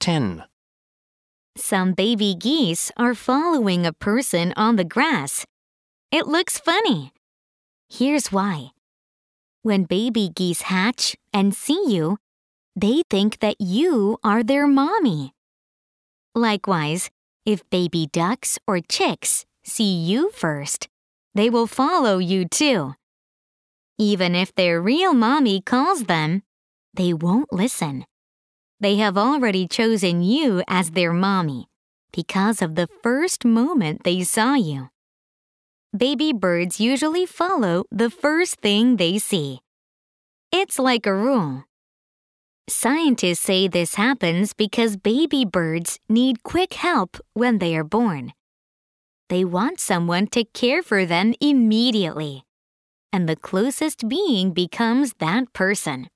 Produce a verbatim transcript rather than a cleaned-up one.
ten. Some baby geese are following a person on the grass. It looks funny. Here's why. When baby geese hatch and see you, they think that you are their mommy. Likewise, if baby ducks or chicks see you first, they will follow you too. Even if their real mommy calls them, they won't listen. They have already chosen you as their mommy because of the first moment they saw you. Baby birds usually follow the first thing they see. It's like a rule. Scientists say this happens because baby birds need quick help when they are born. They want someone to care for them immediately, and the closest being becomes that person.